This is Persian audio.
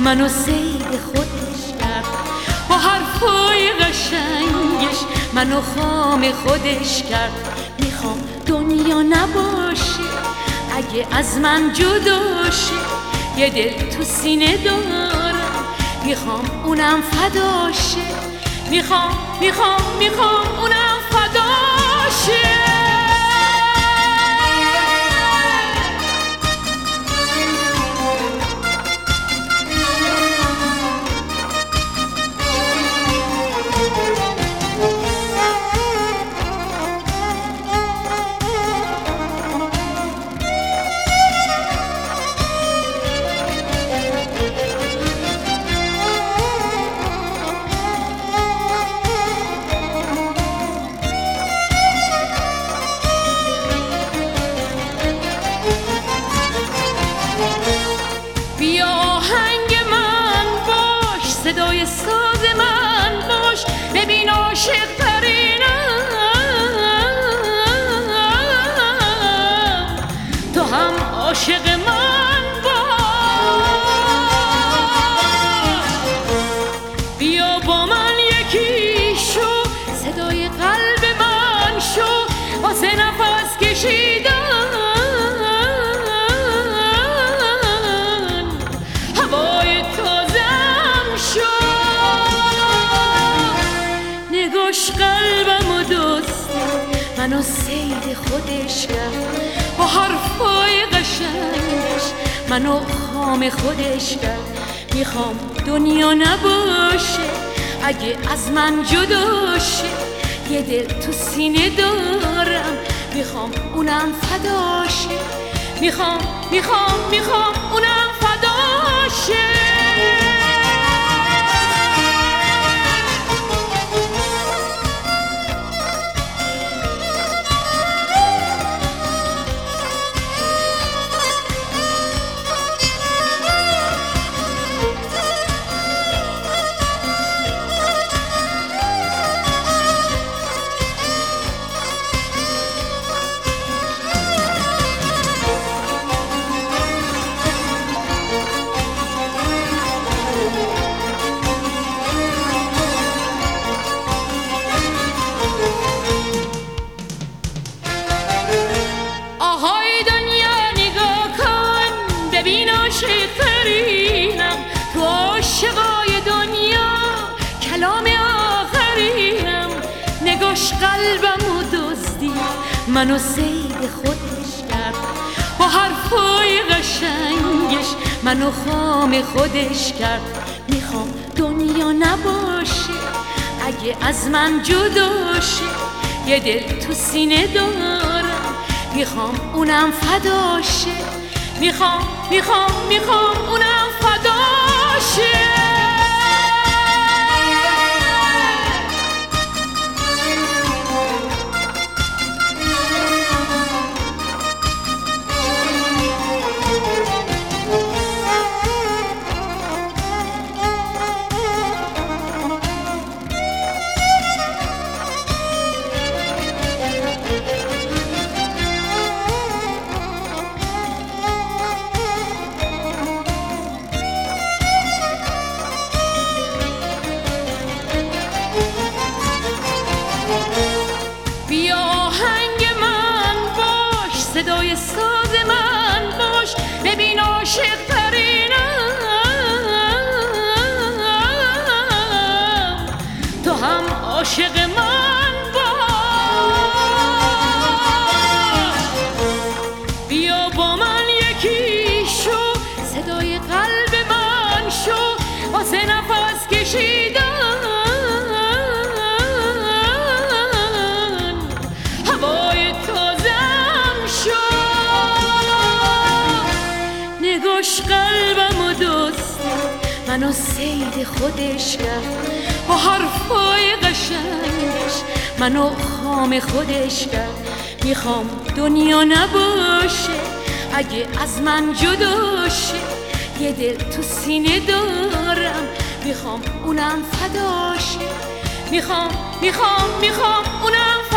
منو سید خودش کرد، با حرفای قشنگش منو خام خودش کرد. میخوام دنیا نباشه اگه از من جدا شه، یه دل تو سینه دارم میخوام اونم فدا شه، میخوام اونم فدا شه. بیا آهنگ من باش، صدای ساز من باش، ببین عاشق ترینم، تو هم عاشق من باش. بیا با من یکی شو، صدای قلب من شو، واسه نفس کشیدن قلبم و دوست منو سید خودش کرد، با حرفای قشنگش منو خام خودش کرد. میخوام دنیا نباشه اگه از من جدا شه، یه دل تو سینه دارم میخوام اونم فدا شه، میخوام اونم فدا شه. عاشق ترینم تو عاشقای دنیا، کلام آخرینم. نگاش قلبم و دزدی منو سید خودش کرد، با حرفای قشنگش منو خام خودش کرد. میخوام دنیا نباشه اگه از من جدا شه، یه دل تو سینه دارم میخوام اونم فدا شه، میخوام اونم فدا شه. بیا آهنگ من باش، صدای ساز من باش، ببین عاشق ترینم، تو هم عاشق من باش. بیا با من یکی شو، صدای قلب من شو، واسه نفس کشیدن قلبم و دوست منو سید خودش کرد، با حرفای قشنگش منو خام خودش کرد. میخوام دنیا نباشه اگه از من جدا شه، یه دل تو سینه دارم میخوام اونم فدا شه، میخوام اونم